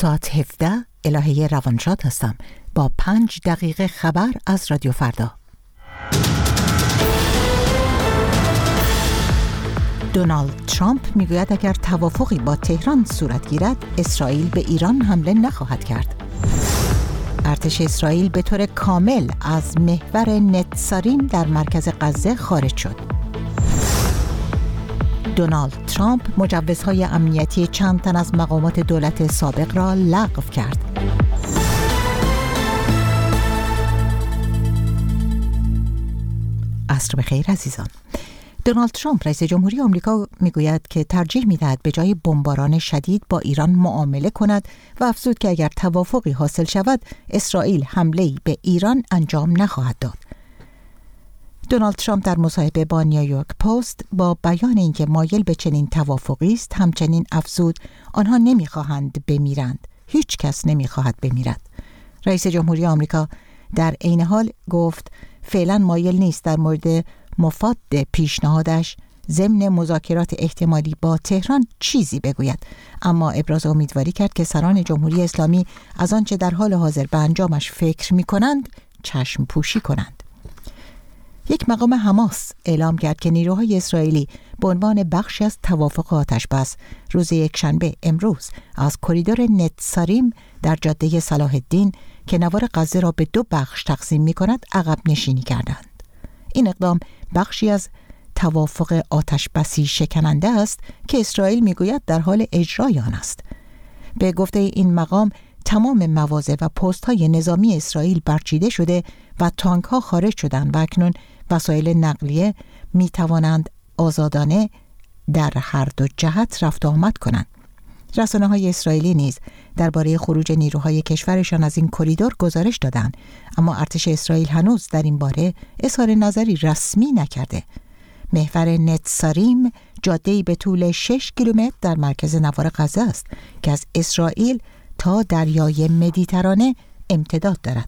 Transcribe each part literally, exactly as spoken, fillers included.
ساعت هفده الهه روانشاد هستم با پنج دقیقه خبر از رادیو فردا. دونالد ترامپ میگوید اگر توافقی با تهران صورت گیرد، اسرائیل به ایران حمله نخواهد کرد. ارتش اسرائیل به طور کامل از محور نتساریم در مرکز غزه خارج شد. دونالد ترامپ مجوزهای امنیتی چند تن از مقامات دولت سابق را لغو کرد. عصر بخیر عزیزان. دونالد ترامپ رئیس جمهوری آمریکا میگوید که ترجیح میدهد به جای بمباران شدید با ایران معامله کند و افزود که اگر توافقی حاصل شود، اسرائیل حمله‌ای به ایران انجام نخواهد داد. دونالد ترامپ در مصاحبه با نیویورک پست با بیان اینکه مایل به چنین توافقی است، همچنین افزود آنها نمیخواهند بمیرند. هیچ کس نمیخواهد بمیرد. رئیس جمهوری آمریکا در عین حال گفت فعلا مایل نیست در مورد مفاد پیشنهادش ضمن مذاکرات احتمالی با تهران چیزی بگوید، اما ابراز امیدواری کرد که سران جمهوری اسلامی از آنچه در حال حاضر به انجامش فکر می کنند چشم پوشی کنند. یک مقام حماس اعلام کرد که نیروهای اسرائیلی به عنوان بخشی از توافق آتش‌بس روز یکشنبه امروز از کریدور نتساریم در جاده صلاح الدین که نوار غزه را به دو بخش تقسیم می کند عقب نشینی کردند. این اقدام بخشی از توافق آتش‌بسی شکننده است که اسرائیل میگوید در حال اجرای آن است. به گفته این مقام تمام مواضع و پست‌های نظامی اسرائیل برچیده شده و تانک‌ها خارج شدند و اکنون وسایل نقلیه می‌توانند آزادانه در هر دو جهت رفت و آمد کنند. رسانه‌های اسرائیلی نیز درباره خروج نیروهای کشورشان از این کریدور گزارش دادند، اما ارتش اسرائیل هنوز در این باره اظهار نظری رسمی نکرده. محور نتساریم جاده‌ای به طول شش کیلومتر در مرکز نوار غزه است که از اسرائیل تا دریای مدیترانه امتداد دارد.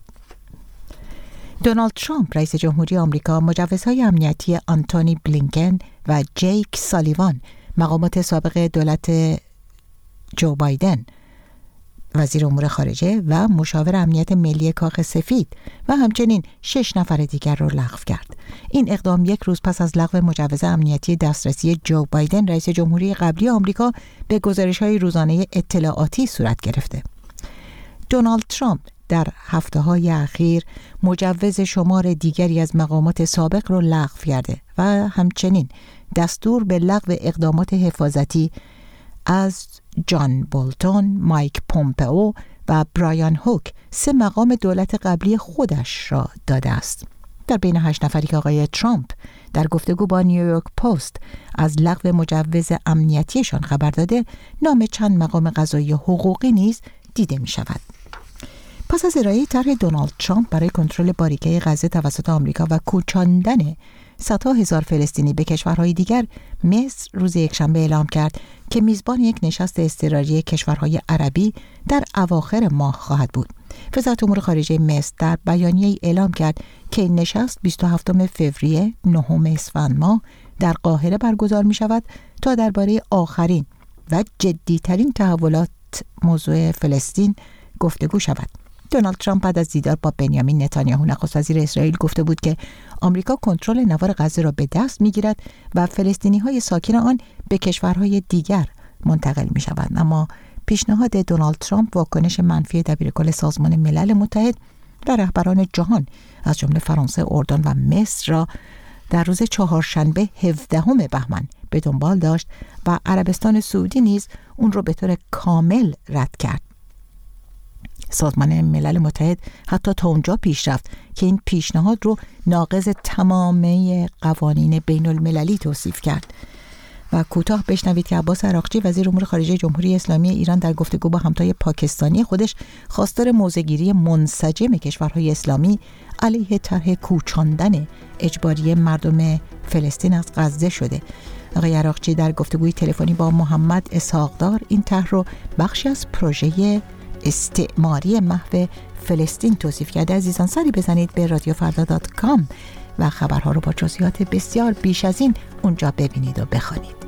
دونالد ترامپ رئیس جمهوری آمریکا مجوزهای امنیتی آنتونی بلینکن و جیک سالیوان، مقامات سابق دولت جو بایدن وزیر امور خارجه و مشاور امنیت ملی کاخ سفید و همچنین شش نفر دیگر را لغو کرد. این اقدام یک روز پس از لغو مجوز امنیتی دسترسی جو بایدن رئیس جمهوری قبلی آمریکا به گزارش‌های روزانه اطلاعاتی صورت گرفته. دونالد ترامپ در هفته‌های اخیر مجوز شمار دیگری از مقامات سابق را لغو کرده و همچنین دستور به لغو اقدامات حفاظتی از جان بولتون، مایک پومپئو و برایان هوک، سه مقام دولت قبلی خودش را داده است. در بین هشت نفری که آقای ترامپ در گفتگو با نیویورک پست از لغو مجوز امنیتیشان خبر داده، نام چند مقام قضایی حقوقی نیز دیده می شود. پس از ارائه طرح دونالد ترامپ برای کنترل باریکه غزه توسط آمریکا و کوچاندن صدها هزار فلسطینی به کشورهای دیگر، مصر روز یکشنبه اعلام کرد که میزبان یک نشست اضطراری کشورهای عربی در اواخر ماه خواهد بود. وزارت امور خارجه مصر در بیانیه‌ای اعلام کرد که این نشست بیست و هفتم فوریه نهم اسفند ماه در قاهره برگزار می شود تا درباره آخرین و جدیترین تحولات موضوع فلسطین گفتگو شود. دونالد ترامپ بعد از دیدار با بنیامین نتانیاهو نخست وزیر اسرائیل گفته بود که آمریکا کنترل نوار غزه را به دست می‌گیرد و فلسطینی‌های ساکن آن به کشورهای دیگر منتقل می‌شوند. اما پیشنهاد دونالد ترامپ واکنش منفی دبیرکل سازمان ملل متحد و رهبران جهان از جمله فرانسه، اردن و مصر را در روز چهارشنبه هفدهم بهمن به دنبال داشت و عربستان سعودی نیز اون را به طور کامل رد کرد. سازمان ملل متحد حتی تا اونجا پیش رفت که این پیشنهاد رو ناقض تمامی قوانین بین المللی توصیف کرد. و کوتاه بشنوید که عباس عراقچی وزیر امور خارجه جمهوری اسلامی ایران در گفتگو با همتای پاکستانی خودش خواستار موضع‌گیری منسجم کشورهای اسلامی علیه طرح کوچاندن اجباری مردم فلسطین از غزه شده. آقای عراقچی در گفتگوی تلفنی با محمد اسحاقدار این طرح رو بخشی از پروژه استعماری محو فلسطین توصیف کرده. عزیزان سری بزنید به رادیو فردا دات کام و خبرها رو با جزئیات بسیار بیش از این اونجا ببینید و بخوانید.